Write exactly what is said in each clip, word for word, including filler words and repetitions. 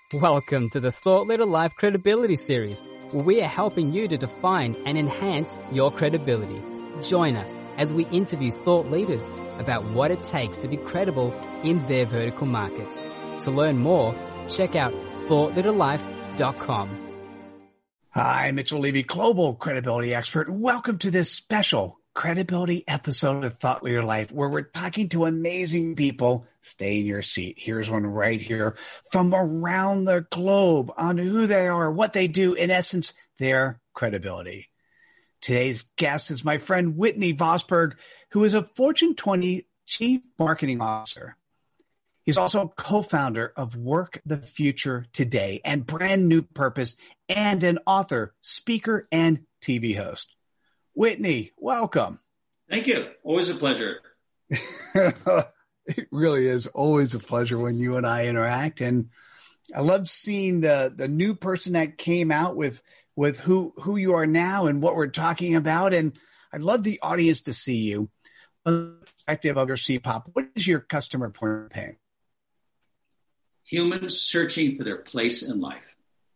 Welcome to the Thought Leader Life Credibility Series, where we are helping you to define and enhance your credibility. Join us as we interview thought leaders about what it takes to be credible in their vertical markets. To learn more, check out thought leader life dot com. Hi, Mitchell Levy, global credibility expert. Welcome to this special credibility episode of Thought Leader Life, where we're talking to amazing people. Stay in your seat. Here's one right here from around the globe on who they are, what they do, in essence, their credibility. Today's guest is my friend Whitney Vosberg, who is a Fortune twenty Chief Marketing Officer. He's also a co-founder of Work the Future Today and Brand New Purpose, and an author, speaker, and T V host. Whitney, welcome. Thank you. Always a pleasure. It really is always a pleasure when you and I interact. And I love seeing the, the new person that came out with, with who, who you are now and what we're talking about. And I'd love the audience to see you from the perspective of your C POP. What is your customer point of pain? Humans searching for their place in life.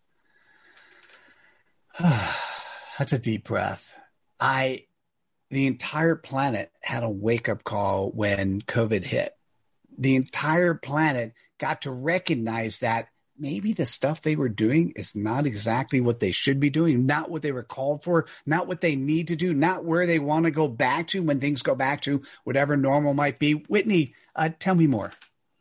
That's a deep breath. I, the entire planet had a wake-up call when COVID hit. The entire planet got to recognize that maybe the stuff they were doing is not exactly what they should be doing, not what they were called for, not what they need to do, not where they want to go back to when things go back to whatever normal might be. Whitney, uh, tell me more.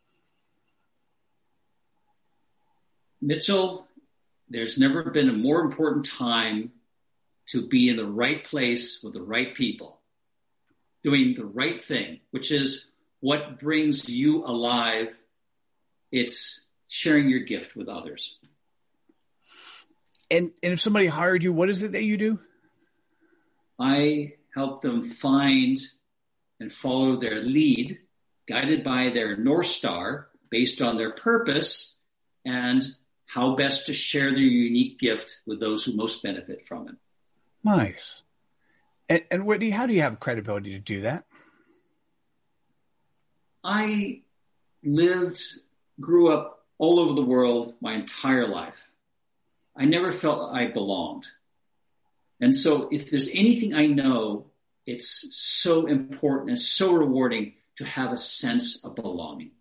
Mitchell, there's never been a more important time to be in the right place with the right people, doing the right thing, which is what brings you alive. It's sharing your gift with others. And, and if somebody hired you, what is it that you do? I help them find and follow their lead, guided by their North Star, based on their purpose and how best to share their unique gift with those who most benefit from it. Nice. And, and Whitney, how do you have credibility to do that? I lived, grew up all over the world my entire life. I never felt I belonged. And so if there's anything I know, it's so important and so rewarding to have a sense of belonging.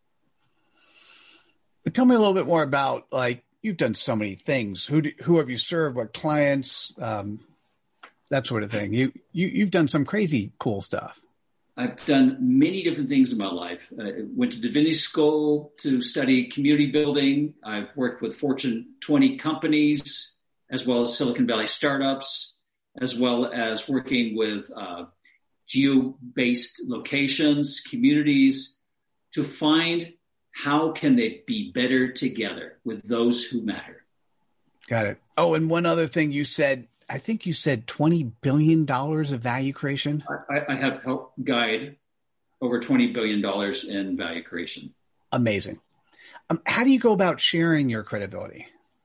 But tell me a little bit more about, like, you've done so many things. Who do, who have you served? What clients? Um, that sort of thing. You, you, you've done some crazy cool stuff. I've done many different things in my life. I went to divinity school to study community building. I've worked with Fortune twenty companies, as well as Silicon Valley startups, as well as working with uh, geo-based locations, communities, to find how can they be better together with those who matter. Got it. Oh, and one other thing you said, I think you said twenty billion dollars of value creation. I, I have helped guide over twenty billion dollars in value creation. Amazing. Um, how do you go about sharing your credibility?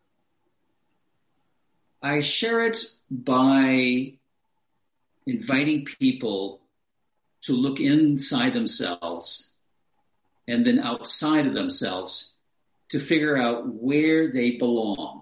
I share it by inviting people to look inside themselves and then outside of themselves to figure out where they belong.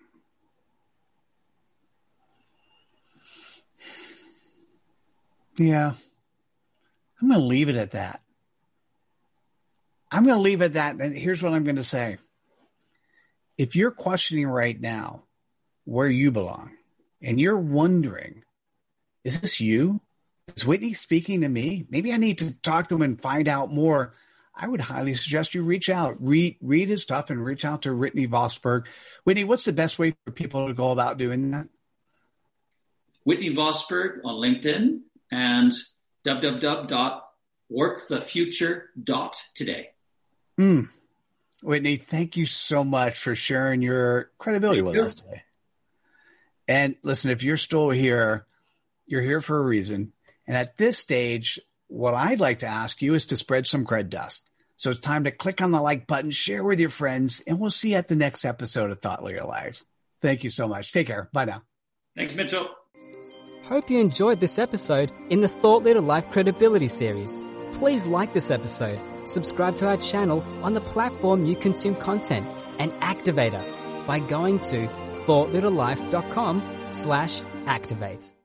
Yeah. I'm going to leave it at that. I'm going to leave it at that. And here's what I'm going to say. If you're questioning right now where you belong and you're wondering, is this you? Is Whitney speaking to me? Maybe I need to talk to him and find out more. I would highly suggest you reach out, read, read his stuff and reach out to Whitney Vosberg. Whitney, what's the best way for people to go about doing that? Whitney Vosberg on LinkedIn and w w w dot work the future dot today. Mm. Whitney, thank you so much for sharing your credibility thank with you. us today. And listen, if you're still here, you're here for a reason. And at this stage, what I'd like to ask you is to spread some cred dust. So it's time to click on the like button, share with your friends, and we'll see you at the next episode of Thought Leader Lives. Thank you so much. Take care. Bye now. Thanks, Mitchell. Hope you enjoyed this episode in the Thought Leader Life Credibility Series. Please like this episode, subscribe to our channel on the platform you consume content, and activate us by going to thought leader life dot com slash activate.